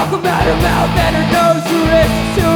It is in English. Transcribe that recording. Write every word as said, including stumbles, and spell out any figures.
talk about her mouth and her nose, her wrists, to